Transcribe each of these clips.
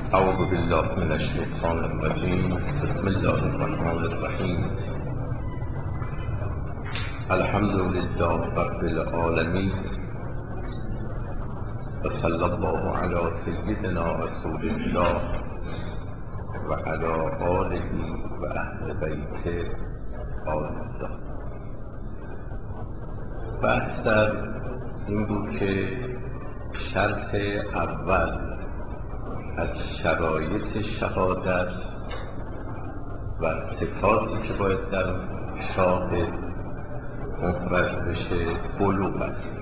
أعوذ بالله من الشيطان الرجيم. بسم الله الرحمن الرحيم. الحمد لله رب العالمين، وصلى الله على سيدنا رسول الله وعلى آله وأهل بيته آل الله. بحث در این بود که شرط اول از شرایط شهادت و صفاتی که باید در شاهد محرز بشه بلوغ است.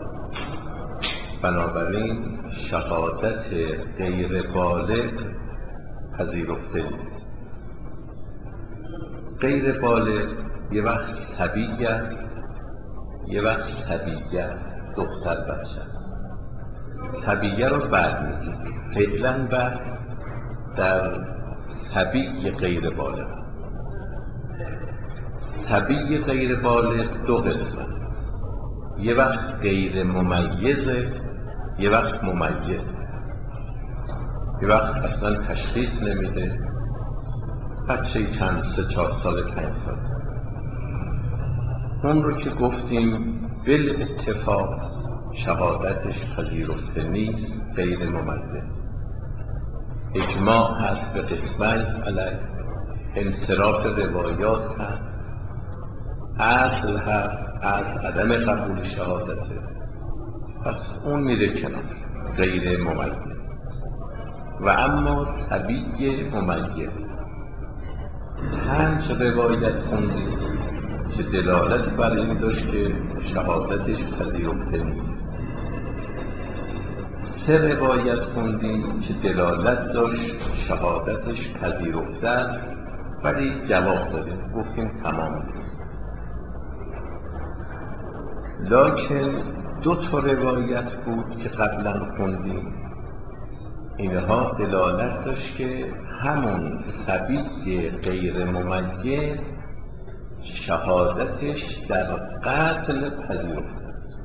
بنابراین شهادت غیر بالغ پذیرفته نیست. غیر بالغ یه وقت صبی است، یه وقت صبیه است، دختر بچه است. صبیه رو بعد میگیم. فعلا بحث در صبی غیر بالغ است. صبی غیر بالغ دو قسم است. یه وقت غیر ممیزه، یه وقت ممیزه. یه وقت اصلا تشخیص نمیده، بچه چند 3-4 ساله 5 ساله. اون رو که گفتیم بالاتفاق شهادتش پذیرفته نیست، غیر ممیز. اجماع هست به قسمین علیه، انصراف روایات هست، اصل هست از عدم قبول شهادته، پس اون میره کنار، غیر ممیز. و اما صبی ممیز 5 روایت خوندیم که دلالت بر این داشت که شهادتش پذیرفته نیست. 3 روایت خوندیم که دلالت داشت شهادتش پذیرفته است، ولی جواب دادیم، گفتیم تمام نیست. لکن 2 روایت بود که قبلا خوندیم، اینها دلالت داشت که همون صبی غیر ممیز شهادتش در قتل پذیرفته است.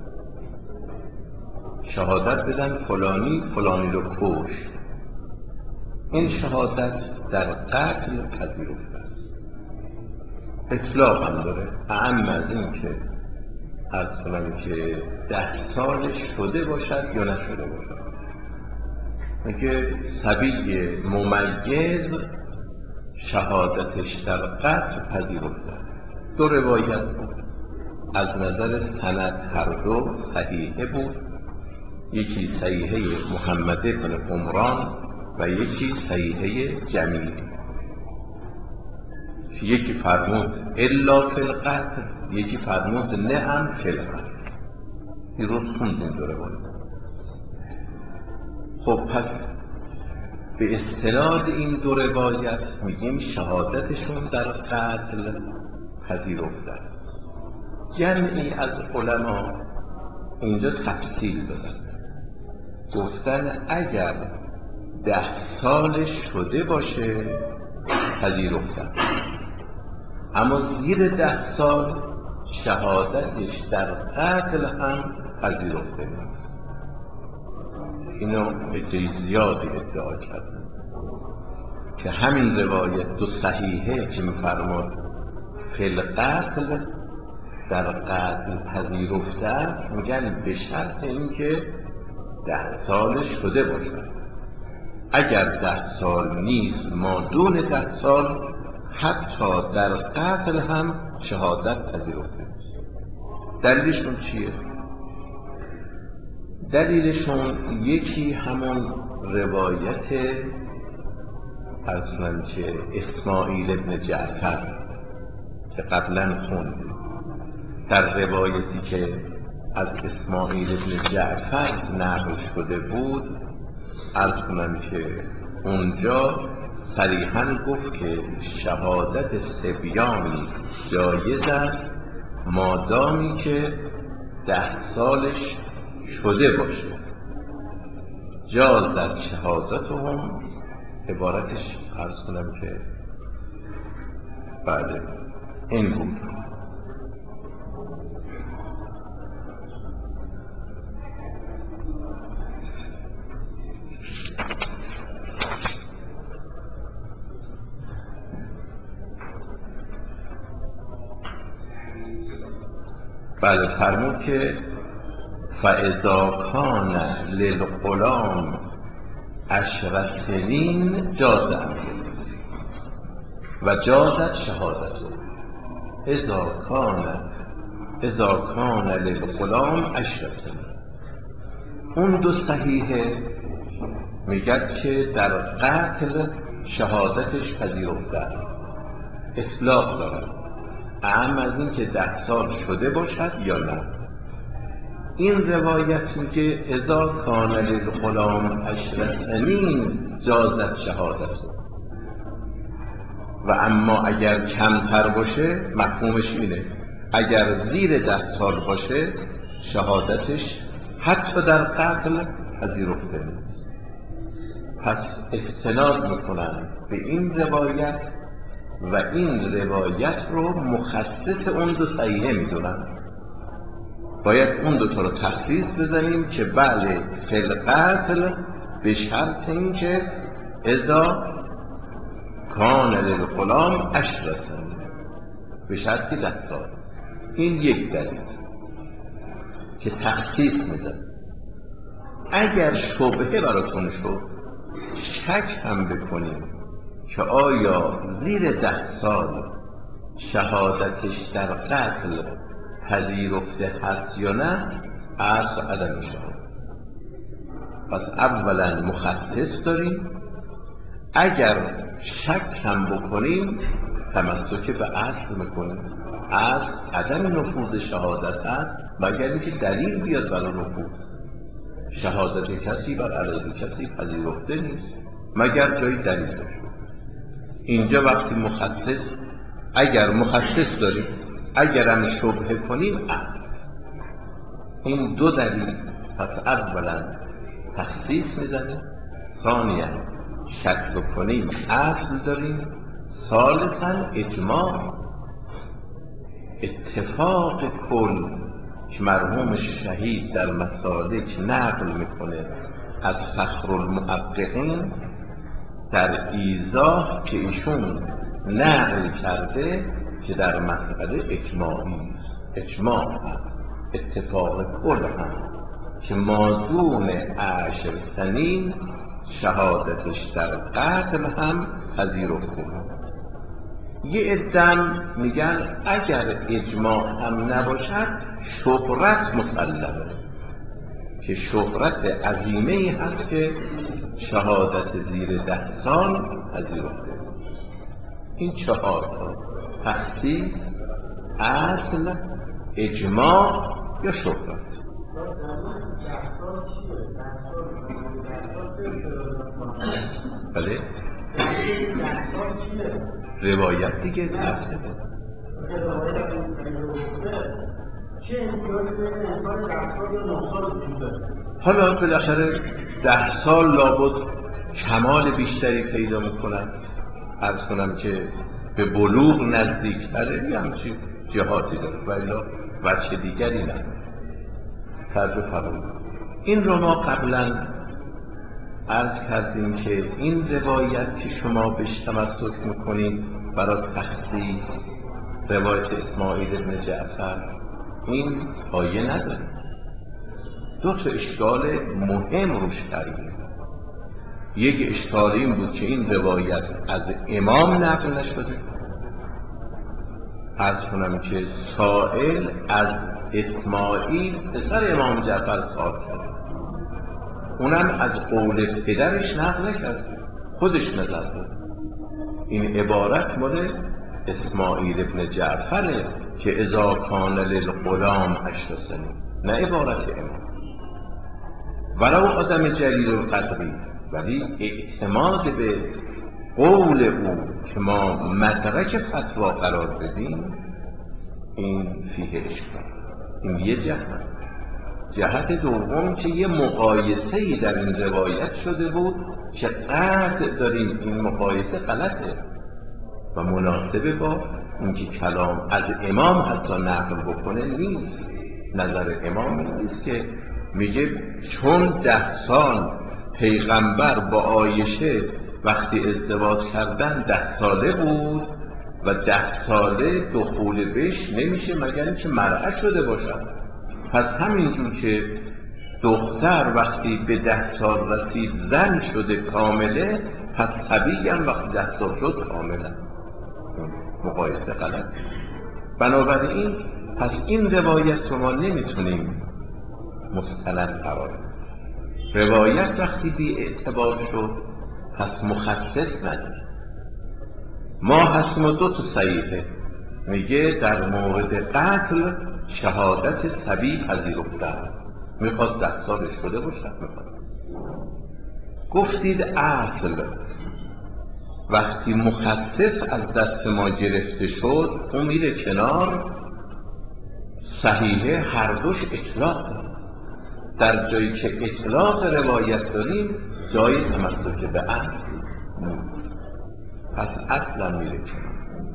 شهادت بدن فلانی رو کشت، این شهادت در قتل پذیرفته است. اطلاق هم داره، اعم از این که عرض کنم که 10 سال شده باشد یا نشده باشد. میگه صبی ممیز شهادتش در قتل پذیرفته است. 2 روایت بود، از نظر سند هر دو صحیحه بود. یکی صحیحه محمد بن عمران و یکی صحیحه جمیل. یکی فرمود الا فی القتل، یکی فرمود نعم فی القتل. دیروز خوندیم 2 روایت. خب پس به استناد این 2 روایت میگیم شهادتشون در قتل پذیرفته است. جمعی از علما اینجا تفصیل دادن، گفتن اگر 10 سال شده باشه پذیرفته است، اما زیر 10 سال شهادتش در قتل هم پذیرفته نیست. اینو عده زیادی ادعا کردن که همین روایت 2 صحیحه که می‌فرماد فی القتل در قتل پذیرفته است، میگن به شرط اینکه 10 سال شده باشد. اگر 10 سال نیست مادون 10 سال، حتی در قتل هم شهادت پذیرفته نیست. دلیلشون چیه؟ دلیلشون یکی همون روایت عرض کنم که اسماعیل ابن جعفر که قبلا خوندیم. در روایتی که از اسماعیل ابن جعفر نقل شده بود، عرض کنم که اونجا صریحاً گفت که شهادت صبیان جایز است مادامی که 10 سالش شده باشه. جازت شهادتهم، عبارتش عرض کنم که بله این بود. بله فرمود که فاذا کان للغلام 10 سنین جاز امره و جازت شهادته. اذا کان للغلام 10 سنین. اون 2 صحیحه میگد که در قتل شهادتش پذیرفته است، اطلاق دارد، اعم از این که 10 سال شده باشد یا نه. این روایت میگه اذا کان للغلام 10 سنین جازت شهادته، و اما اگر کمتر باشه مفهومش اینه اگر زیر 10 سال باشه شهادتش حتی در قتل پذیرفته نیست. پس استناد میکنن به این روایت و این روایت رو مخصص اون 2 صحیحه میدونن. باید اون 2 تا رو تخصیص بزنیم که بله فی القتل به شرط این که اذا کان للغلام 10 سنین، به شرط 10 سال. این یک دلیل که تخصیص میزن. اگر شبهه براتون شد، شک هم بکنیم که آیا زیر 10 سال شهادتش در قتل پذیرفته هست یا نه، اصل عدم شهادت. پس اولا مخصص داریم. اگر شک هم بکنیم تمسک به اصل میکنیم. اصل عدم نفوذ شهادت هست مگر اینکه دلیل بیاد برای نفوذ. شهادت کسی بر علیه کسی پذیرفته نیست مگر جایی دلیل داشته. اینجا وقتی مخصص، اگر مخصص داریم، اگر هم شبهه کنیم اصل. این 2 دلیل. پس اولا تخصیص میزنیم، ثانیا شک بکنیم اصل داریم، ثالثا اجماع، اتفاق کل که مرحوم شهید در مسالک نقل میکنه از فخرالمحققین در ایضاح که ایشون نقل کرده که در مسئله اجماع هست، اتفاق کل هست که مادون 10 سنین شهادتش در قتل هم پذیرفته بود. یه عدم میگن اگر اجماع هم نباشد شهرت مسلمه، که شهرت عظیمه هست که شهادت زیر 10 سال پذیرفته. این 4 تا تخصیص، اصل، اجماع یا شهرت. بله روایت دیگه اصل حالا بالاخره 10 سال لابد کمال بیشتری پیدا میکنن. عرض کنم که به بلوغ نزدیکتره یا همچین جهاتی داره و الا وجه دیگری نه. توجه فرمایید. این رو ما قبلا عرض کردیم که این روایت که شما بهش تمسک میکنید برای تخصیص، روایت اسماعیل بن جعفر، این پایه نداره. 2 تا اشکال مهم روش کردیم. یک اشکال این بود که این روایت از امام نقل نشده. عرض کنم که سائل از اسماعیل پسر امام جعفر سوال کرد، اونم از قول پدرش نقل نکرد، خودش نظر داد. این عبارت مال اسماعیل ابن جعفره که اذا کان للغلام 10 سنین، نه عبارت امام. ولو آدم جلیل القدری است، ولی اعتماد به قول او که ما مدرک فتوا قرار بدیم، این فیه اشکال. این یه جهت. جهت دوم که یه مقایسه‌ای در این روایت شده بود که قطع داریم این مقایسه غلطه و مناسبه با اینکه کلام از امام حتی نقل بکنه نیست. نظر امام نیست که میگه چون 10 سال پیغمبر با عایشه وقتی ازدواج کردن 10 ساله بود، و 10 ساله دخول بهش نمیشه مگر اینکه مرأة شده باشد. پس همینجور که دختر وقتی به 10 سال رسید زن شده کامله، پس صبی هم وقتی 10 سال شد کامله. مقایسه غلط. بنابراین پس این روایت رو ما نمیتونیم مستند قرار بدیم. روایت وقتی بی اعتبار شد پس مخصص نداره. ما هستیم و 2 تا صحیحه میگه در مورد قتل شهادت صبی پذیرفته است. میخواد 10 سالش شده باشد. میخواد گفتید اصل وقتی مخصص از دست ما گرفته شد اون میره کنار. صحیحه هر دوش اطلاق داره. در جایی که اطلاق روایت داریم جای تمسک به اصل نیست. پس اصلا میره کنار.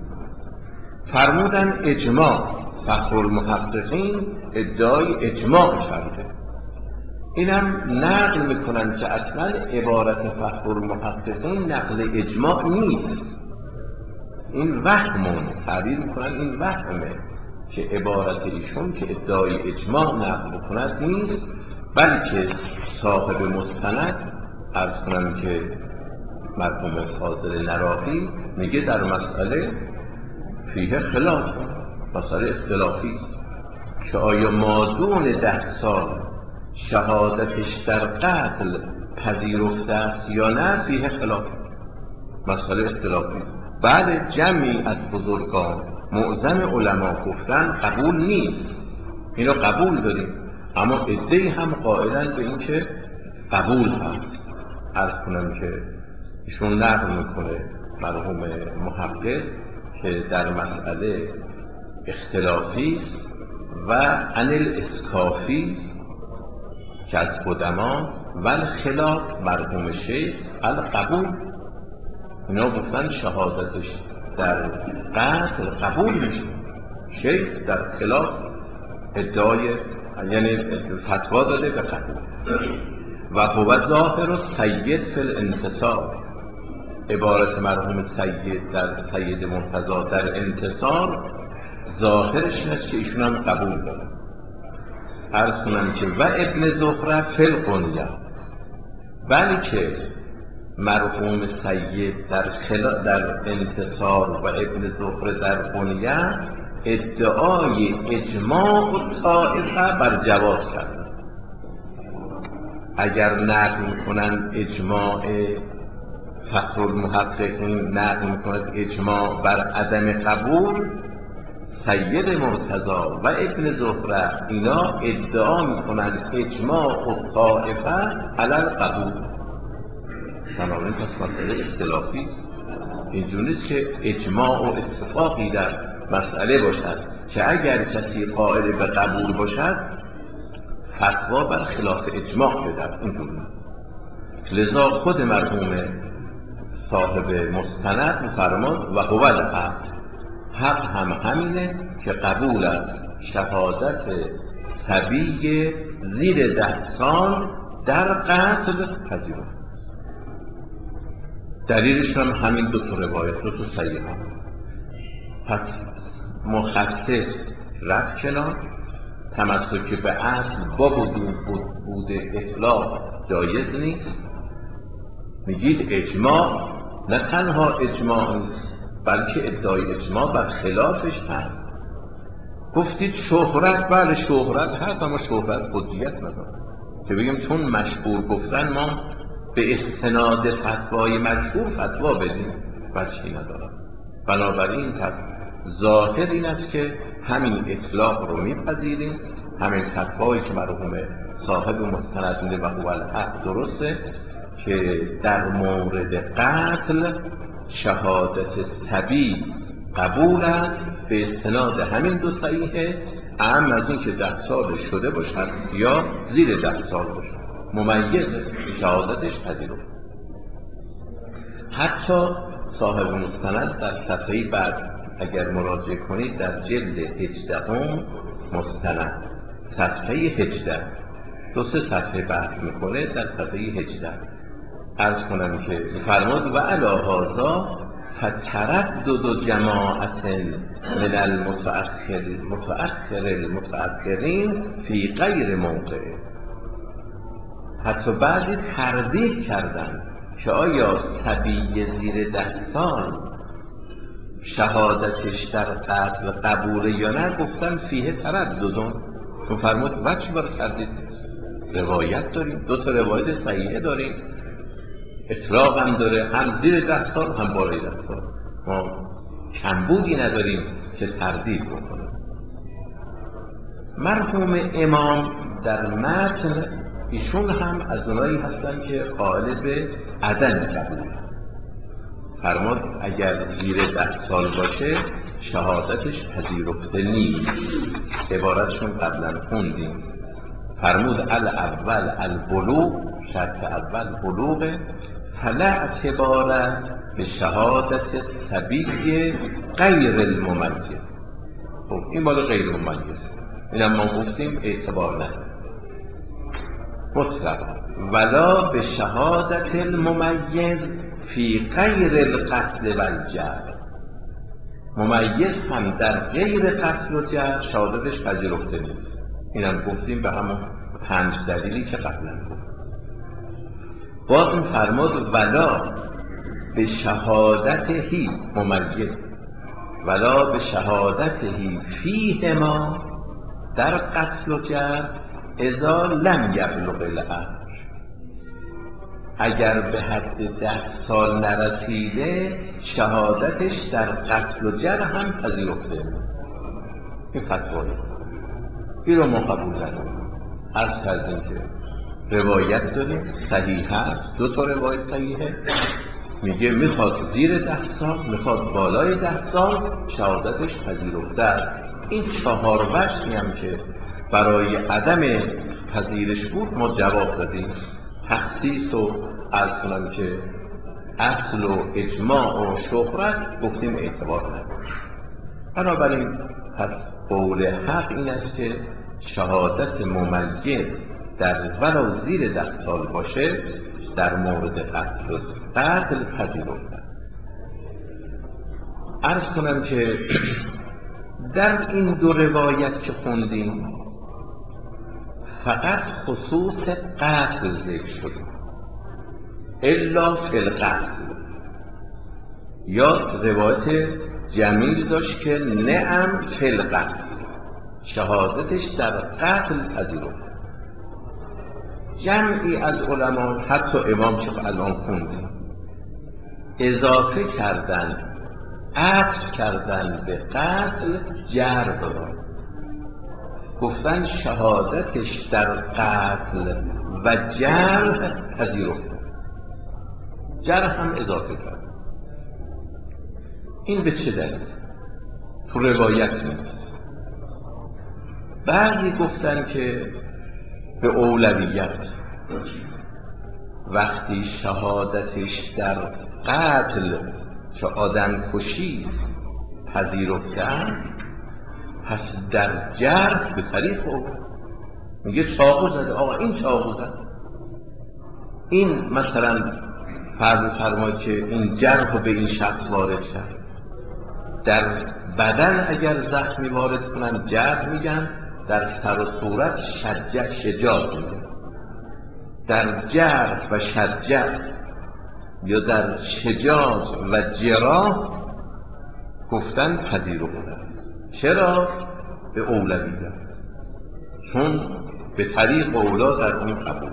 فرمودن اجماع. فخرالمحققین ادعای اجماع کرده. اینم نقل میکنن که اصلا عبارت فخرالمحققین نقل اجماع نیست. این وهمون تعبیر میکنن این وهمه که عبارت ایشون که ادعای اجماع نقل بکند نیست، بلکه صاحب مستند عرض کنم که مرحوم فاضل نراقی میگه در مسئله فیه خلاف، مسئله اختلافی که آیا مادون 10 سال شهادتش در قتل پذیرفته است یا نه، فیه خلاف، مسئله اختلافی. بعد جمعی از بزرگان معظم علما گفتن قبول نیست، اینو قبول داریم، اما عده‌ای هم قائلن به این که قبول هست. عرض کنم که ایشون نقل میکنه مرحوم محقق که در مسئله اختلافی است و عن الاسکافی که از قدماست و الخلاف مرحوم شیخ القبول. اینا گفتن شهادتش در قتل قبول میشه. شیخ در خلاف ادعای یعنی فتوا داده به قبول. و هو ظاهر و سید فی الانتصار. عبارت مرحوم سید در سید مرتضی در انتصار ظاهرش هست که ایشون هم قبول داره. عرض کنم که و ابن زهره فی القنیه، بلکه مرحوم سید در انتصار و ابن زهره در قنیه ادعای اجماع و طائفه بر جواز کردن. اگر نقل میکنن اجماع فخرالمحققین نقل میکند اجماع بر عدم قبول، سید مرتضی و ابن زهره اینا ادعا میکنن اجماع و طائفه علی القبول. بنابراین پس مسئله اختلافی است. اینجور نیست که اجماع و اتفاقی در مسئله باشد که اگر کسی قائل به قبول باشد فتوا بر خلاف اجماع بدهد. اینجور نیست. لذا خود مرحوم صاحب مستند می‌فرماد و هو الحق، حق هم همینه که قبول است شهادت صبی زیر 10 سال در قتل پذیرفته. دلیلش هم همین 2 تا روایت، 2 تا صحیح هست. پس مخصص رفت کنار، تمسک به اصل با بود اطلاق جایز نیست. میگید اجماع، نه تنها اجماع نیست بلکه ادعای اجماع بر خلافش هست. گفتید شهرت، بله شهرت هست، اما شهرت حجیت نداره که بگیم چون مشهور گفتن ما به استناد فتوای مشهور فتوا بدیم، وجهی نداره. بنابراین پس ظاهر این است که همین اطلاق رو میپذیریم، همین فتوایی که مرحوم صاحب مستند میده و هو الحق درسته که در مورد قتل شهادت صبی قبول است به استناد همین 2 صحیحه، اهم از این که 10 سال شده باشد یا زیر 10 سال باشد، ممیزه، شهادتش پذیرفته. حتی صاحب مستند در صفحه بعد اگر مراجعه کنید در جلد 18 مستند صفحه 18 2-3 صفحه بحث میکنه. در صفحه 18 عرض کنم که فرمود و علی هذا فتردد جماعت من المتأخرین فی غیر موقع. حتی بعضی تردید کردن که آیا صبی زیر 10 سال شهادتش در قتل قبوله یا نه. گفتن فیه ترددون. چون فرمود وجه برای تردید روایت داریم، 2 تا روایت صحیحه داریم، اطلاق هم داره، هم زیر 10 سال هم بالای 10 سال. ما کمبودی نداریم که تردید بکنیم. مرحوم امام در متن ایشون هم از اونایی هستن که قائل به عدم قبول. فرمود اگر زیر 10 سال باشه شهادتش پذیرفته نیست. عبارتشون قبلا خوندیم. فرمود الاول البلوغ، شرط اول بلوغه، فلا اعتبار به شهادت صبی غیر الممیز. خب این مال غیر ممیز، اینم ما گفتیم اعتبار نداره مطلق. ولا به شهادت الممیز فی غیر القتل و الجرح. ممیز هم در غیر قتل و جرح شهادتش پذیرفته نیست. اینم گفتیم به همون 5 دلیلی که قبلا گفتیم. باز فرمود ولا به شهادتهی ممیز، ولا به شهادتهی فیهما در قتل و جرح اذا لم یبلغ العهد. اگر به حد 10 سال نرسیده شهادتش در قتل و جرح هم پذیرفته. این فتوایی این رو ما قبول نداریم. عرض کردیم که روایت داریم صحیح هست، 2 تا روایت صحیحه، میگه میخواد زیر 10 سال میخواد بالای 10 سال شهادتش پذیرفته است. این 4 وجهی هم که برای عدم پذیرش بود ما جواب دادیم. تخصیص و عرض کنم که اصل و اجماع و شهرت گفتیم اعتبار نداره. بنابراین پس قول حق این است که شهادت ممیز در ولو زیر 10 سال باشه در مورد قتل پذیرفته است. عرض کنم که در این 2 روایت که خوندیم فقط خصوص قتل ذکر شده، الا فی القتل. یا روایت جمیل داشت که نعم فی القتل، شهادتش در قتل پذیرفته. جمعی از علما حتی امام که الان خوندیم اضافه کردن، عطف کردن به قتل جرح را، گفتن شهادتش در قتل و جرح پذیرفته. جرح هم اضافه کرد. این به چه دلیل؟ تو روایت نیست. بعضی گفتن که به اولویت وقتی شهادتش در قتل که آدم کشیست پذیرفته است، پس در جرح به طریق او میگه چاقو زده، آقا این چاقو زد، این مثلا فرماید که این جرح رو به این شخص وارد کرد. در بدن اگر زخمی وارد کنن جرح میگن، در سر و صورت شجاع میگن. در جرح و شجاع یا در شجاع و جراح گفتن پذیرفته است. چرا؟ به اولویت، چون به طریق اولا در اون قبول.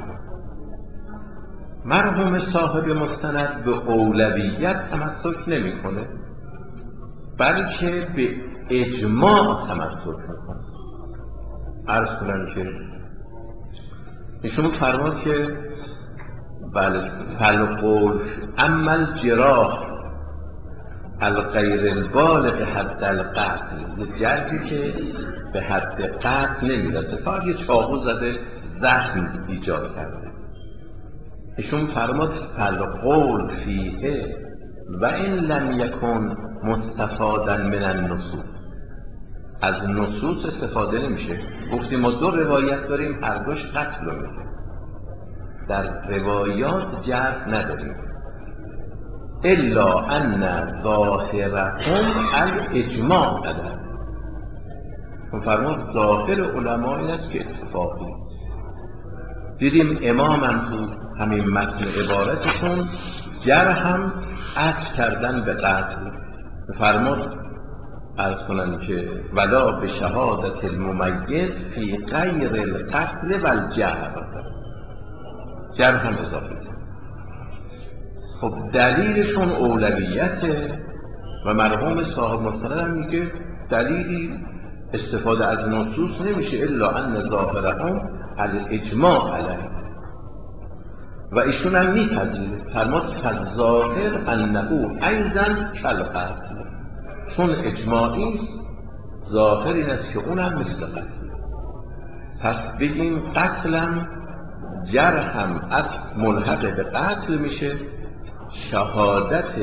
مرحوم صاحب مستند به اولویت تمسک نمیکنه، بلکه به اجماع تمسک میکنه. عرض کنم که ایشون فرمود که بله فالقول اما الجراح الغیر البالغ حد القتل، یه جرحی که به حد قتل نمیرسه، فقط یه چاقو زده زخم ایجاد کرده. ایشون فرمود فالقول فیه و این لم یکن مستفادا من النصوص. از نصوص استفاده نمیشه. گفتیم ما 2 روایت داریم هر دوش قتل رو میگه، در روایات جرح نداریم. الا ان ظاهرهم الاجماع علیه. فرمود ظاهر علما این است که اتفاقی است. دیدیم امام هم تو همین متن عبارتشون جرحم عطف کردن به قتل. فرمود عرض کنم که ولا به شهادت الممیز فی غیر القتل و الجرح، جرح هم اضافه کرد. خب دلیلشون اولویته و مرحوم صاحب مستند هم میگه دلیلی استفاده از نصوص نمیشه الا ان ظاهرهم الاجماع علیه. و ایشون هم میپذیره، فرمود فالظاهر انه ایضا کالقتل، چون اجماعی ظاهر این است که اونم مثل قتل. پس بگیم قتلم جرحم ملحق به قتل میشه. شهادت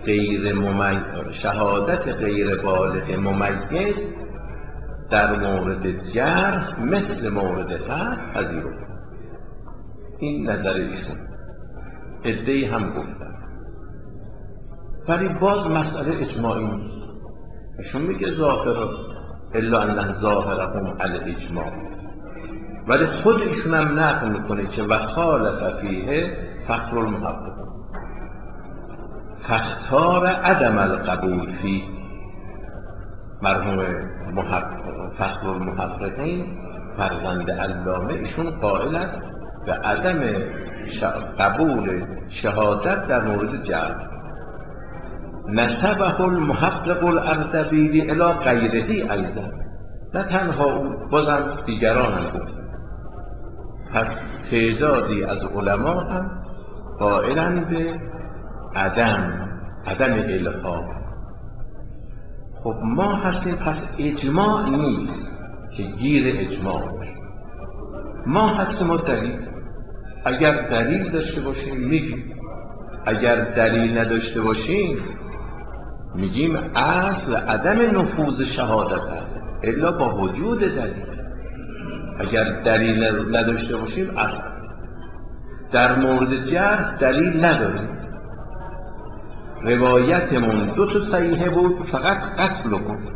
غیر بالغ ممیز در مورد جرح مثل مورد قتل پذیرفته. این نظر ایشون. عده‌ای هم گفتن ولی باز مسئله اجماعی نیست. ایشون میگه ظاهر الا ان ظاهرهم الاجماع، ولی خود ایشون هم نقل میکنه که و خالف فیه فخر المحققین فاختار عدم القبول فی. مرحوم فخر المحققین فرزند علامه ایشون قائل است به عدم قبول شهادت در مورد جرح. نسبه المحقق الاردبیلی الی غیره ایضا، نه تنها او، بازم دیگران هم گفتن. پس تعدادی از علما هم قائلند به عدم الحاق. خب ما هستیم، پس اجماع نیست که گیر اجماع باشه. ما هستیم و دلیل، اگر دلیل داشته باشیم میگیم، اگر دلیل نداشته باشیم میگیم اصل عدم نفوذ شهادت است الا با وجود دلیل. اگر دلیل نداشته باشیم اصل. در مورد جرح دلیل نداریم، روایتمون 2 صحیحه بود فقط قتل بود،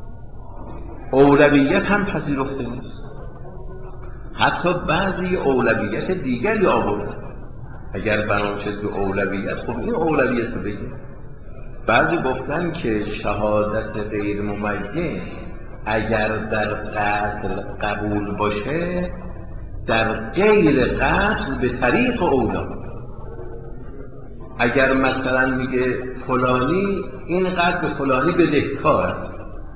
اولویت هم پذیرفته نیست. حتی بعضی اولویت دیگری آوردن. اگر بنا شد به اولویت، خب این اولویت رو بگیم. بعضی گفتن که شهادت غیر ممیز اگر در قتل قبول باشه در غیر قتل به طریق اولا. اگر مثلا میگه فلانی اینقدر به فلانی بدهکار است،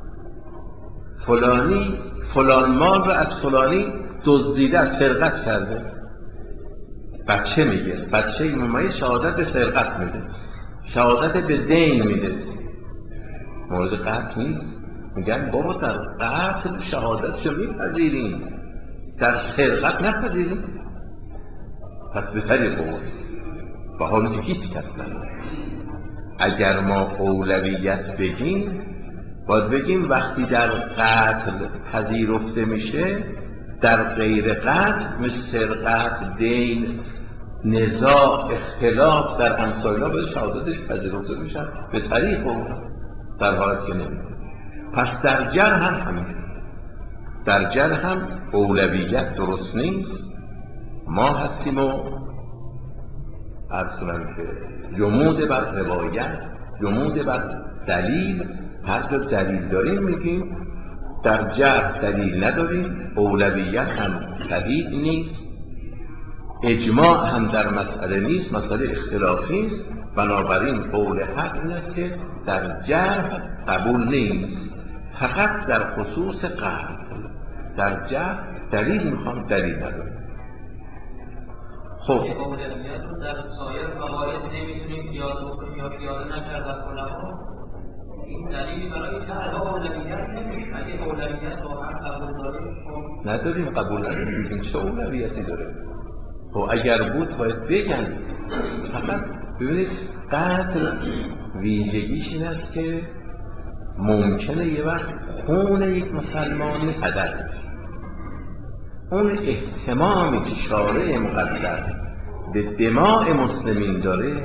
فلانی فلان مال رو از فلانی دزدیده است، سرقت کرده، بچه میگه، بچه ممیز شهادت به سرقت میده، شهادت به دین میده، مورد قتل نیست. میگن بابا در قتل شهادتشو میپذیریم، در سرقت نپذیریم. پس به طریق اول، با حالی که هیچ کس نداره. اگر ما اولویت بگیم باید بگیم وقتی در قتل پذیرفته میشه در غیر قتل مثل سرقت، دین، نزاع، اختلاف در امثالا باید شهادتش پذیرفته بشن به طریق اون، در حالت که نمیده. پس در جرح هم همین، در جرح هم اولویت درست نیست. ما هستیم و عرض کنم که جمود بر روایت، جمود بر دلیل. هر جا دلیل داریم میگیم، در جرح دلیل نداریم، اولویت هم صحیح نیست، اجماع هم در مسئله نیست، مسئله اختلافی است. بنابراین قول حق این است که در جرح قبول نیست، فقط در خصوص قتل. در جرح دلیل میخوام، دلیل نداریم. خب اولویت رو در سایر قواعد نمیتونیم پیاده کنیم یا پیاده نکردن علما. این دلیلی برای اینکه اولویت نمیشه. اگه اولویت واقعا قبول داریم، خب نداریم، قبول نداریم، چه اولویتی داره؟ خب اگر بود باید بگن. فقط ببینید قتل ویژگیش این است که ممکنه یه وقت خون یک مسلمانی هدر بشه. اون اهتمامی که شارع مقدس به دماء مسلمین داره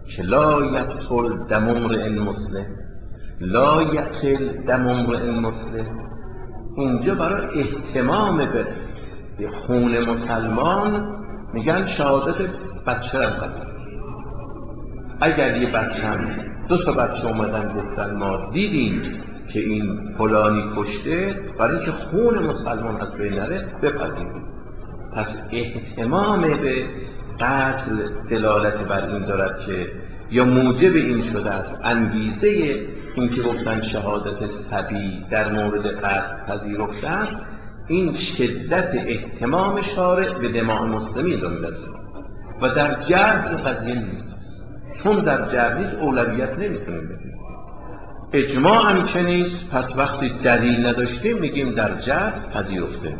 که لا یقتل دم امرئ مسلم، لا یقتل دم امرئ مسلم. اینجا برای اهتمام به خون مسلمان میگن شهادت بچه را بدن. اگر یه بچه هم 2 بچه اومدن گفتن ما دیدیم که این فلانی کشته، برای اینکه خون مسلمان از بین نره بپذیریم. پس اهتمام به قتل دلالت بر این دارد که یا موجب این شده است، انگیزه این که گفتن شهادت صبی در مورد قتل پذیرفته است، این شدت اهتمام شارع به دماء مسلمین را می‌رساند و در جرح این قضیه نیست، چون در جرح نیست اولویت نمی‌تونیم بدیم. اجماع هم که نیست، پس وقتی دلیل نداشتیم میگیم در جرح پذیرفته.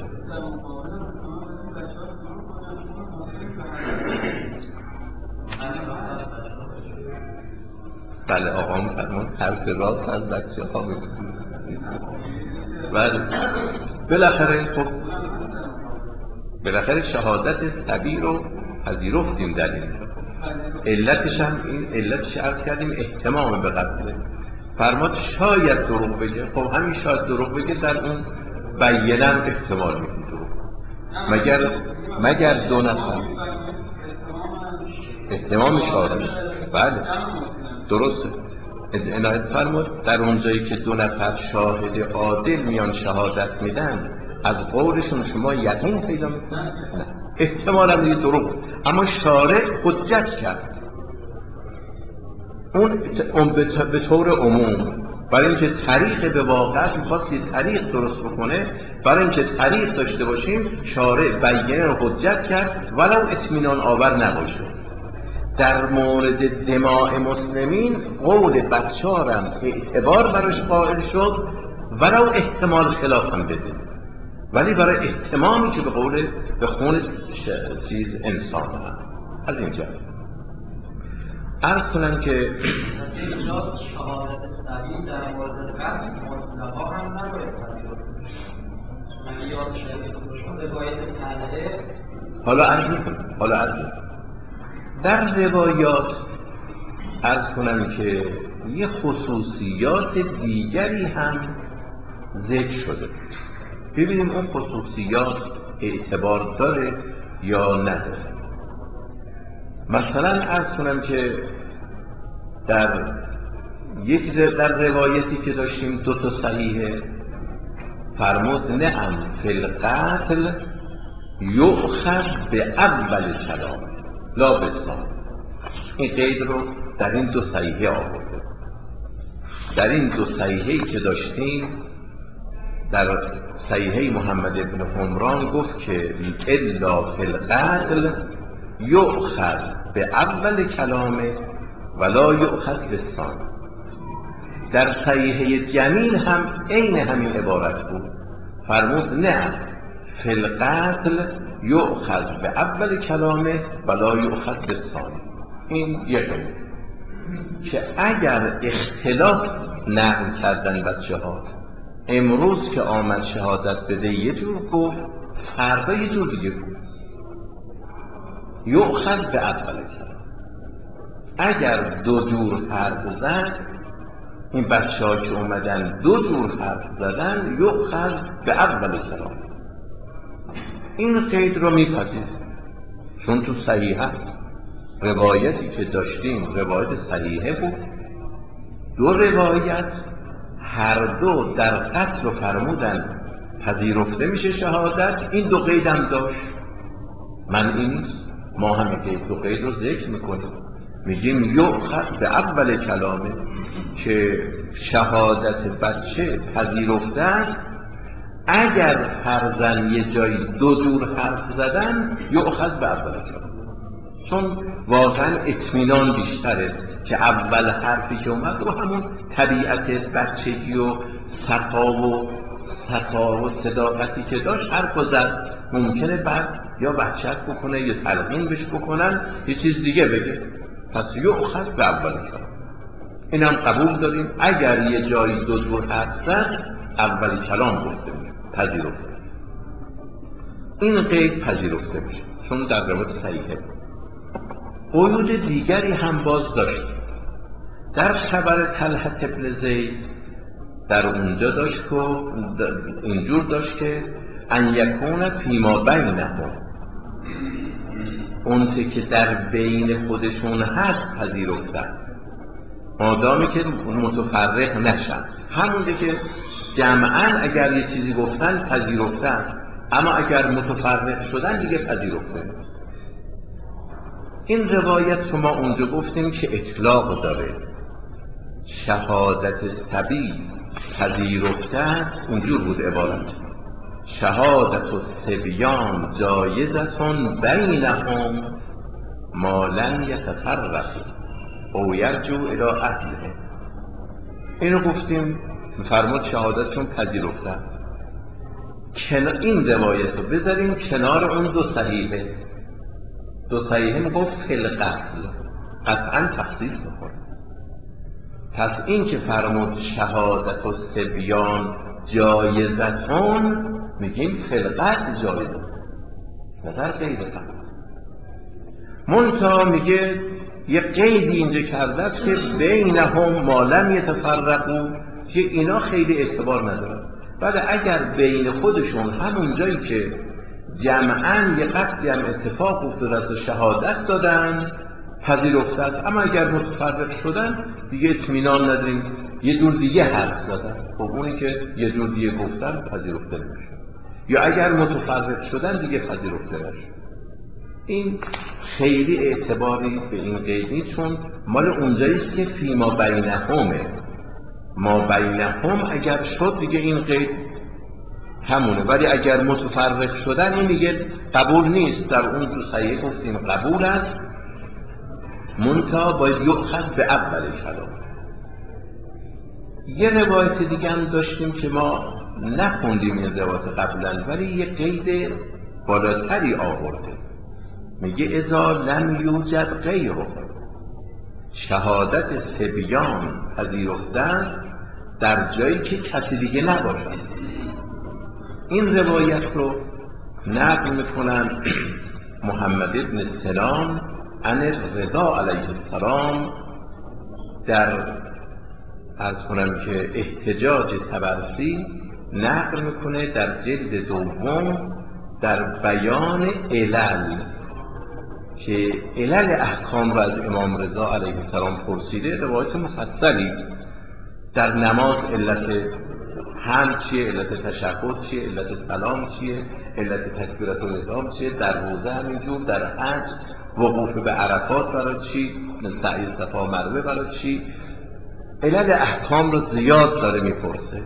بله آقا فرمان حرف راست از بچه ها میکنید. بله بالاخره شهادت صبی رو پذیرفتیم در اینجا. علتش عرض کردیم اهتمام به قتله. فرماد شاید دروغ بگه. خب همین شاید دروغ بگه در اون بیانم احتمال میکنه دروغ. مگر 2 نفر اهتمام شارع. بله درسته. عنایت فرمود در اونجایی که 2 نفر شاهد عادل میان شهادت میدن، از قولشون شما یقین پیدا میکنید؟ نه، احتمالا دیگه دروغ، اما شارع حجت کرد اون به طور عموم. برای اینکه طریق به واقع است میخواست یه طریق درست بکنه، برای اینکه طریق داشته باشیم شارع بیانه رو حجت کرد ولو اطمینان آور نباشه. در مورد دماء مسلمین قول بچه‌ام اعتبار براش قائل شد ولو احتمال خلاف هم بده، ولی برای احتمامی که به خون انسان هم. از اینجا عرض کنم که اینجا شهادت صحیح در مورد قتل مطلقا هم نباید پذیرفته بشه. من یاد شدید روایت طلحه. حالا عرض میکنم در روایات عرض کنم که یه خصوصیات دیگری هم ذکر شده. ببینیم اون خصوصیات اعتبار داره یا نداره. مثلا عرض کنم که در روایتی که داشتیم 2 صحیحه فرمود نعم فی القتل یؤخذ به اول کلام لا بثانی. این قید رو در این 2 صحیحه آورده. در این 2 صحیحه‌ای که داشتیم، در صحیحه محمد بن حمران گفت که الا فی القتل یؤخذ به اول کلامه ولا یؤخذ بالثانی. در صحیحه جمیل هم عین همین عبارت بود، فرمود نه فی القتل یؤخذ به اول کلامه ولا یؤخذ بالثانی. این یکی که اگر اختلاف نقل کردن بچه‌ها، امروز که آمد شهادت بده یه جور گفت، فردا یه جور دیگه گفت. یؤخذ به اول کلام. اگر 2 جور حرف زد، این بچه‌ها که اومدن 2 جور حرف زدن، یؤخذ به اول کلام. این قید رو میپذیر چون تو صحیحه روایتی که داشتیم روایت صحیحه بود. 2 روایت هر 2 در قتل رو فرمودن پذیرفته میشه شهادت. این 2 قیدم داشت، من این ما همین 2 قید رو ذکر میکنیم، میگیم یؤخذ به اول کلامه که شهادت بچه پذیرفته است. اگر فرضاً یه جایی 2 جور حرف زدن یؤخذ به اول کلام، چون واقعا اطمینان بیشتره که اول حرفی که اومد رو همون طبیعت بچگی و صفا و صداقتی که داشت حرف و زد. ممکنه بعد یا وحشت بکنه یا تلقین بهش بکنن یه چیز دیگه بگه. پس یؤخذ به اول کلام اینم قبول داریم. اگر یه جایی 2 جور حرف زد اول کلام گفته میشه، پذیرفته است. این قید پذیرفته میشه چون در روایت صحیحه. قیود دیگری هم باز داشت. در خبر طلحة بن زید در اونجا داشت که اینجور داشت که ان یکون فیما بینهم، اون چه که در بین خودشون هست پذیرفته است، مادامی که متفرق نشن. همونده که جمعاً اگر یه چیزی گفتن پذیرفته است، اما اگر متفرق شدن دیگه پذیرفته نیست. این روایت رو ما اونجا گفتیم که اطلاق داره. شهادت صبی پذیرفته است، اونجور بود عبارت: شهادت الصبیان جایزتون بینهم ما لم یتفرقوا او یرجعوا الی اهلهم. اینو گفتیم، فرمود شهادتشون پذیرفته است. این روایت رو بذاریم کنار اون دو صحیحه. دو صحیحه میگفت فی القتل، قطعا تخصیص میکنه. پس این که فرمود شهادت الصبیان جایزتون، میگیم فی القتل جایزه، نه در غیر قتل. منتها میگه یه قیدی اینجا کرده است که بینهم ما لم یتفرقوا، که اینا خیلی اعتبار نداره. ولی اگر بین خودشون همون جایی که جمعاً یه قتلی هم اتفاق افتاده است و شهادت دادن پذیرفته است، اما اگر متفرق شدن دیگه اطمینان نداریم، یه جور دیگه حرف زدن، خب اونی که یه جور دیگه گفتن پذیرفته نمیشه، یا اگر متفرق شدن دیگه پذیرفته نمیشه. این خیلی اعتباری به این قید نیست، چون مال اونجاییست که فیما بینهمه. ما بینهم اگر شد دیگه این قید همونه، ولی اگر متفرق شدن این دیگه قبول نیست. در اون دو صحیح گفتیم قبول است، منتها باید یؤخذ به اول کلام. یه روایت دیگه هم داشتیم که ما نخوندیم این روایت قبلا، ولی یه قید بالاتری آورده. میگه اذا لم یوجد غیره، شهادت صبیان پذیرفته است در جایی که کسی دیگه نباشد. این روایت رو نقل میکنن محمد ابن سلام عن رضا علیه السلام در عرض کنم که احتجاج طبرسی نقل میکنه در جلد دوم در بیان علل، که علل احکام را از امام رضا علیه السلام پرسیده. روایت مفصلی در نماز علت حمد چیه، علت تشهد چیه، علت سلام چیه، علت تکبیرت الاحرام چیه، در روزه همینجور، در حج وقوف به عرفات برای چی، سعی صفا مروه برای چی، علل احکام رو زیاد داره میپرسه،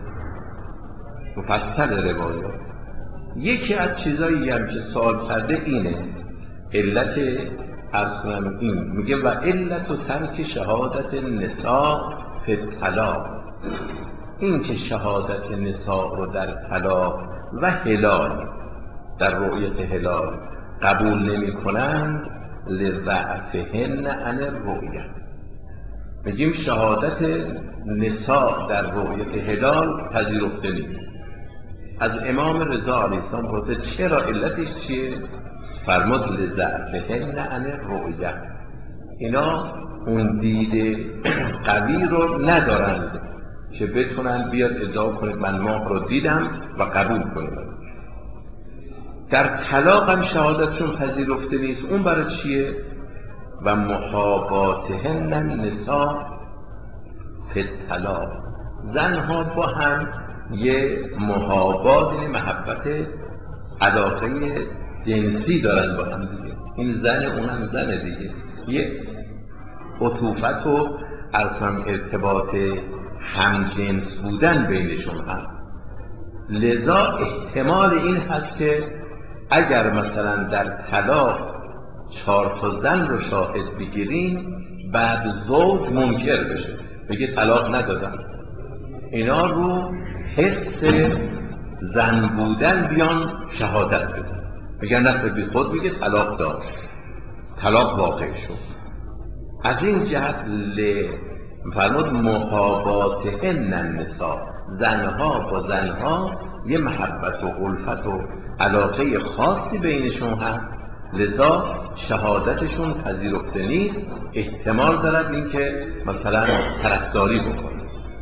مفصل روایات. یکی از چیزایی هم که سوال کرده اینه، علت عرض کنم این، میگه و علت و ترک شهادت نساء فی الطلاق، این که شهادت نساء رو در طلاق و هلال، در رؤیت هلال قبول نمی کنند، لضعفهن عن الرؤیه. میگیم شهادت نساء در رؤیت هلال پذیرفته نیست. از امام رضا علیه السلام پرسید چرا، علتش چیه؟ فرمود لضعفهن عن الرؤیه، اینا اون دید قوی رو ندارند که بتونن بیاد ادعا کنه من ماه رو دیدم و قبول کنه. در طلاق هم شهادتشون پذیرفته نیست. اون برای چیه؟ و محاباتهن النساء فی الطلاق، زنها با هم یه محابات، محبت علاقه جنسی دارن با هم دیگه، این زن اونم زن دیگه، یه عطوفت و ارتباط همجنس بودن بینشون هست. لذا احتمال این هست که اگر مثلا در طلاق 4 تا زن رو شاهد بگیریم، بعد زوج منکر بشه بگه طلاق ندادم، اینا رو حس زن بودن بیان شهادت بدن، بگن نفر بی خود میگه طلاق داد، طلاق واقع شد. از این جهت فرمود محاباتهن النساء، زنها با زنها یه محبت و الفت و علاقه خاصی بینشون هست لذا شهادتشون پذیرفته نیست، احتمال دارد اینکه مثلا طرفداری بکنه.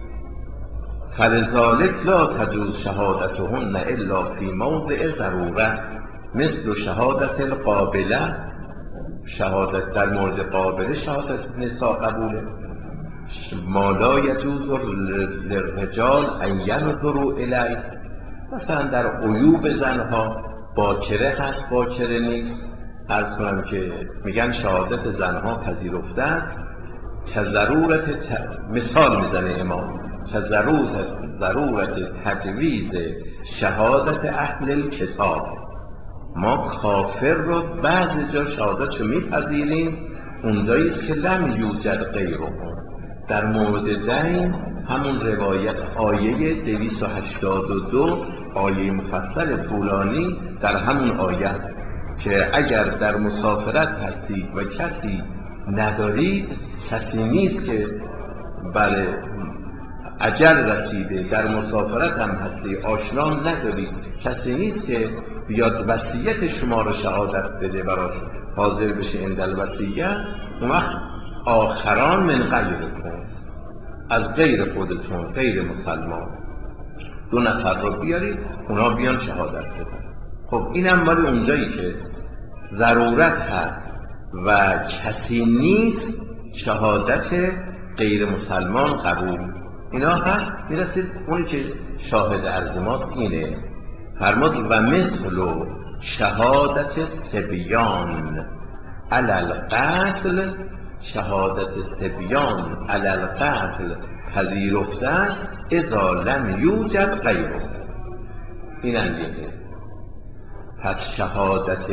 فلذالک لا تجوز شهادتهن الا فی موضع ضروره مثل شهادت القابله. شهادت در مورد قابله شهادت نساء قبوله. ما لا یجوز للرجال ان ینظروا الیه. مثلا در عیوب زنها باکره هست باکره نیست، عرض کنم که میگن شهادت زنها پذیرفته است که مثال میزنه امام که ضرورت تجویز شهادت اهل الکتاب. ما کافر رو بعضی جا شهادتشو میپذیریم، اونجایی است که لم یوجد غیره. در مورد دین همون روایت آیه 282 آیه مفصل طولانی در همون آیه که اگر در مسافرت هستید و کسی ندارید، کسی نیست که بله اجل رسیده، در مسافرت هم هستی، آشنا ندارید، کسی نیست که بیاد وصیت شما رو شهادت بده براش حاضر بشه عند الوصیه، اون وقت آخران من غیرکم، از غیر خودتون، غیر مسلمان 2 نفر رو بیارید اونا بیان شهادت بدن. خب اینم مال اونجایی که ضرورت هست و کسی نیست شهادت غیر مسلمان قبول اینا هست. میرسید اونی که شاهد عرض ماست اینه، فرمود و مثل شهادت سبیان علی القتل. شهادت سبیان علی القتل پذیرفته است اذا لم یوجد غیره. اینم یه. پس شهادت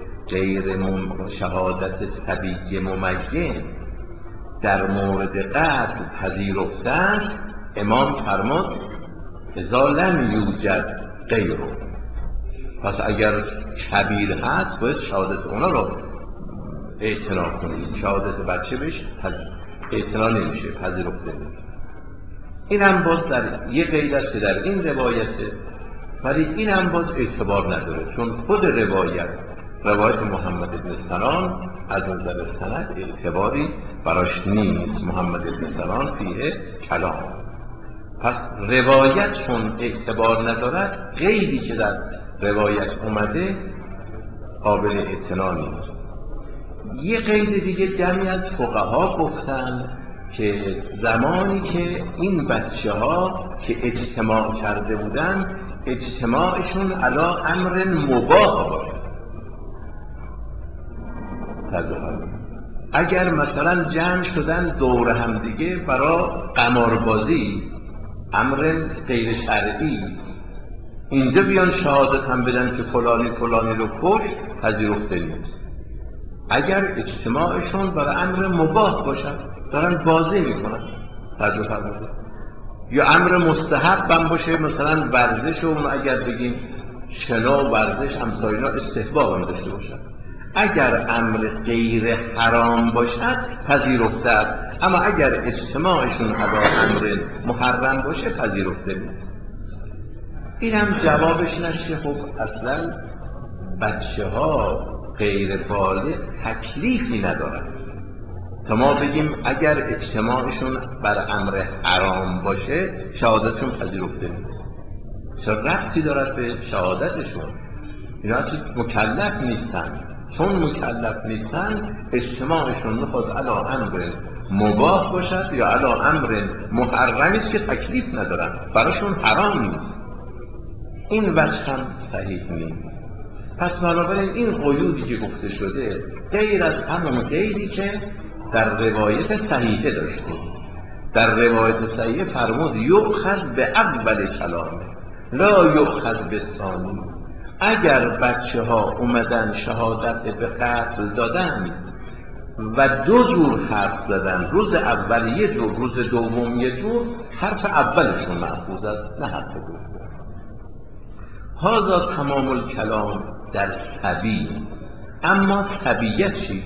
شهادت صبی ممیز در مورد قتل پذیرفته است. امام فرمود اذا لم یوجد غیره. پس اگر کبیر هست باید شهادت اونا رو اعتنا کنید، شهادت بچه بهش اعتنا نمیشه، پذیرفته نمیشه. این هم باز در یه قید است که در این روایته، ولی این هم باز اعتبار نداره، چون خود روایت محمد بن سنان از نظر سند اعتباری براش نیست. محمد بن سنان فیه کلام. پس روایت چون اعتبار ندارد، قیدی که در روایت اومده قابل اعتنا نیست. یه قید دیگه جمعی از فقها گفتن که زمانی که این بچه ها که اجتماع کرده بودن اجتماعشون علی امر مباح باشه. اگر مثلا جمع شدن دور هم دیگه برای قماربازی، امر غیر شرعی، اینجا بیان شهادت هم بدن که فلانی فلانی رو کشت، پذیرفته نیست. اگر اجتماعشون برای امر مباح باشن، دارن بازی میکنن، توجه فرمایید، یا امر مستحب هم باشه، مثلا ورزش اون اگر بگیم شنا و ورزش همساینا استحباب هم داشته باشن، اگر امر غیر حرام باشد پذیرفته است، اما اگر اجتماعشون علی امر محرم باشه پذیرفته نیست. این هم جوابش نشه. خب اصلا بچه ها غیر بالغ تکلیفی ندارن تا ما بگیم اگر اجتماعشون بر امر حرام باشه شهادتشون پذیرفته نیست. چه ربطی دارد به شهادتشون؟ اینا مکلف نیستن. چون مکلف نیستن اجتماعشون میخواد علی امر مباح باشد یا علی امر محرمی است که تکلیف ندارن، براشون حرام نیست. این وجه هم صحیح نیست. پس بنابراین این قیودی که گفته شده غیر از همون قیدی که در روایت صحیحه داشتیم. در روایت صحیحه فرمود یؤخذ به اول کلام لا یؤخذ به ثانی. اگر بچه ها اومدن شهادت به قتل دادن و 2 جور حرف زدن، روز اول یه جور، روز دوم یه جور، حرف اولشون محفوظ است نه حرف دوم. هذا تمام الکلام در صبی. اما صبیه چی؟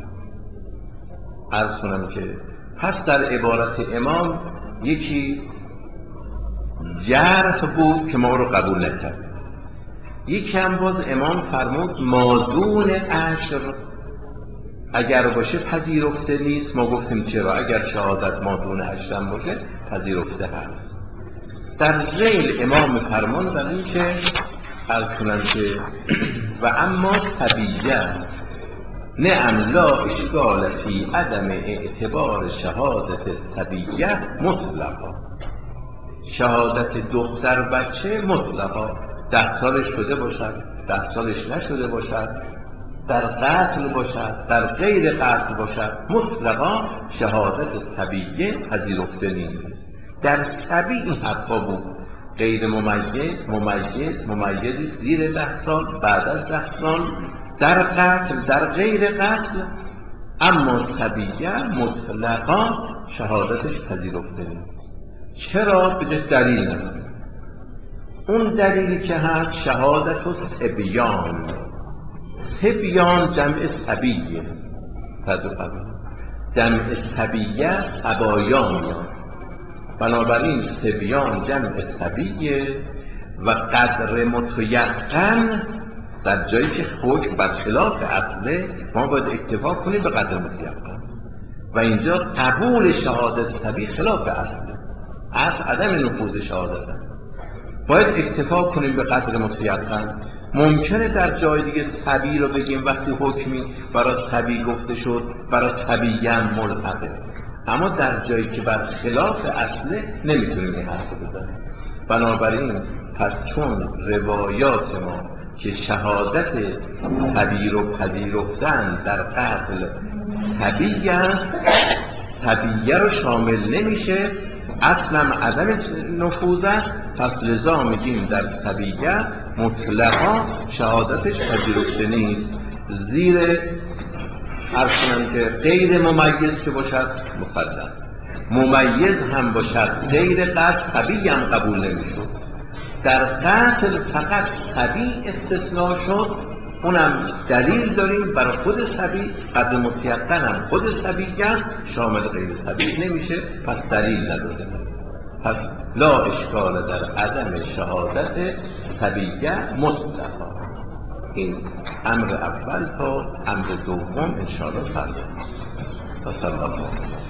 عرض کنم که پس در عبارت امام یکی جرح بود که ما رو قبول نکرد، یکی هم باز امام فرمود مادون عشر اگر باشه پذیرفته نیست. ما گفتیم چرا؟ اگر شهادت مادون عشر هم باشه پذیرفته هست. در ذیل امام فرمان ولی که الکنن که و اما صبیه نعم لا اشکال فی عدم اعتبار شهادت صبیه مطلقا. شهادت دختر بچه مطلقا 10 سالش شده باشد 10 سالش نشده باشد، در قتل باشد در غیر قتل باشد، مطلقا شهادت صبیه پذیرفته نیست. در صبی این حرفا بود، غیر ممیز ممیزی زیر 10 سال بعد از 10 سال، در قتل در غیر قتل، اما صبیه مطلقا شهادتش پذیرفته نیست. چرا؟ بده دلیل نداره. اون دلیلی که هست شهادت و صبیان، صبیان جمع صبیه، جمع صبیه صبایان، بنابراین صبیان جمع صبیه و قدر متیقن در جایی که حکم برخلاف اصله ما باید اکتفا کنیم به قدر متیقن و اینجا قبول شهادت صبی خلاف اصله، اصل عدم نفوذ شهادت است، باید اکتفا کنیم به قدر متیقن. ممکنه در جای دیگه صبی رو بگیم وقتی حکمی برای صبی گفته شد برای صبی هم ملحقه، اما در جایی که بر خلاف اصله نمیتونیم این حرف بزنیم. بنابراین پس چون روایات ما که شهادت صبی رو پذیرفتن در قتل صبی است، صبیه رو شامل نمیشه، اصلا عدم نفوذ است، پس لذا میگیم در صبیه مطلقا شهادتش پذیرفته نیست. زیر عرض کنم که غیر ممیز که باشد مفرد، ممیز هم باشد غیر قتل صبی هم قبول نمیشد. در قتل فقط صبی استثناء شد، اونم دلیل داریم برای خود صبی، قدر متیقن هم خود صبی است، شامل غیر صبی نمیشه، پس دلیل نداره. پس لا اشکال در عدم شهادت صبیه مطلقا. این امر اول تا امر دوم انشاءالله فردا. و صلی الله